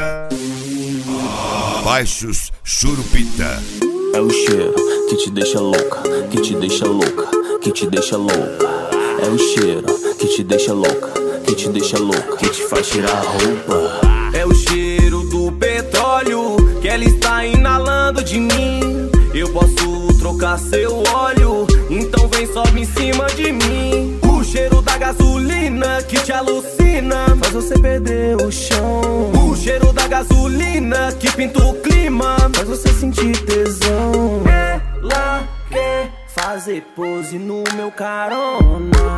Baixos Churupita. É o cheiro que te deixa louca, que te deixa louca, que te deixa louca. É o cheiro que te deixa louca, que te deixa louca, que te faz tirar a roupa. É o cheiro do petróleo que ela está inalando de mim. Eu posso trocar seu óleo, então vem, sobe em cima de mim. O cheiro da gasolina que te alucina, faz você perder o chão. O cheiro da gasolina que pinta o clima, faz você sentir tesão. Ela quer fazer pose no meu carona.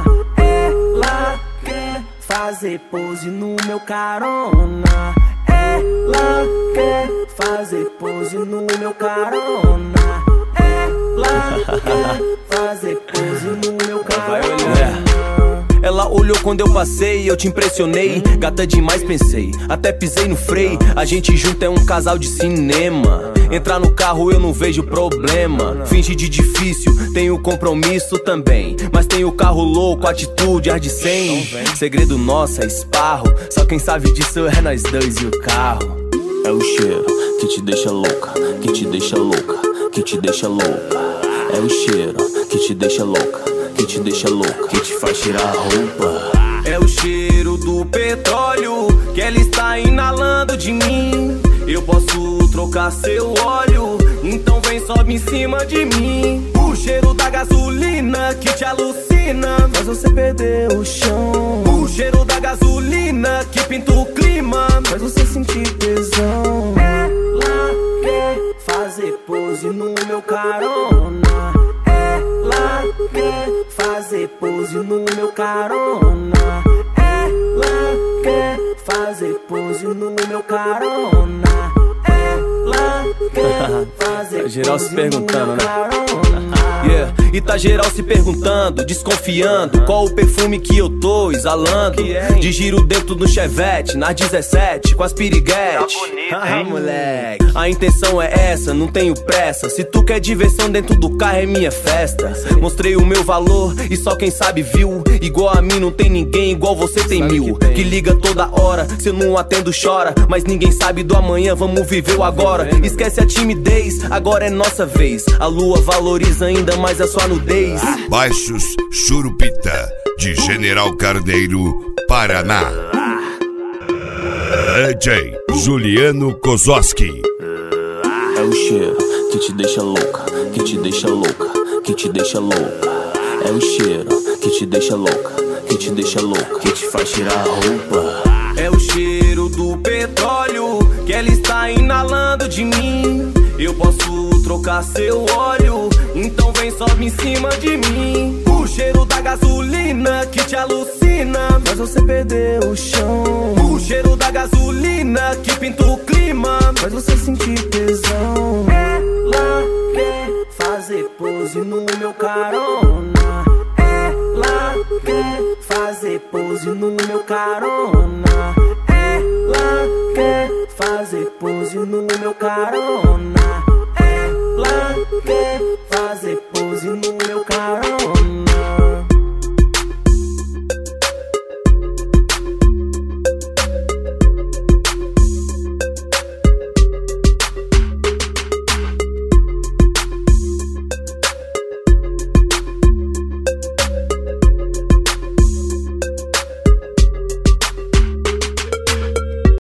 Ela quer fazer pose no meu carona. Ela quer fazer pose no meu carona. Ela quer fazer pose no meu carona. Ela olhou quando eu passei, eu te impressionei. Gata demais, pensei, até pisei no freio. A gente junto é um casal de cinema. Entrar no carro eu não vejo problema. Finge de difícil, tenho compromisso também. Mas tenho carro louco, atitude, ar de 100. Segredo nosso é esparro, só quem sabe disso é nós dois e o carro. É o cheiro que te deixa louca, que te deixa louca, que te deixa louca. É o cheiro que te deixa louca, que te deixa louca, que te faz tirar a roupa. É o cheiro do petróleo que ela está inalando de mim. Eu posso trocar seu óleo, então vem, sobe em cima de mim. O cheiro da gasolina que te alucina, faz você perder o chão. O cheiro da gasolina que pinta o clima, faz você sentir tesão. Ela quer fazer pose no meu carona. Ela quer fazer pose no meu carona. Ela quer fazer pose no meu carona. Ela quer fazer geral pose se perguntando, no meu né? carona. Yeah. E tá geral se perguntando, desconfiando qual o perfume que eu tô exalando. De giro dentro do Chevette, nas 17, com as piriguete. Ah, moleque, a intenção é essa, não tenho pressa. Se tu quer diversão dentro do carro é minha festa. Mostrei o meu valor e só quem sabe viu. Igual a mim não tem ninguém, igual você tem mil. Que liga toda hora, se eu não atendo chora. Mas ninguém sabe do amanhã, vamos viver o agora. Esquece a timidez, agora é nossa vez. A lua valoriza ainda mais a sua nudez. Baixos Churupita, de General Carneiro, Paraná. DJ Juliano Kozowski. É o cheiro que te deixa louca, que te deixa louca, que te deixa louca. É o cheiro que te deixa louca, que te deixa louca, que te faz tirar a roupa. É o cheiro do petróleo que ela está inalando de mim. Eu posso trocar seu óleo, então vem, sobe em cima de mim. O cheiro da gasolina que te alucina, faz você perder o chão. O cheiro da gasolina que pinta o clima, faz você sentir tesão. Ela quer fazer pose no meu carona. Ela quer fazer pose no meu carona. Ela quer fazer pose no meu carona.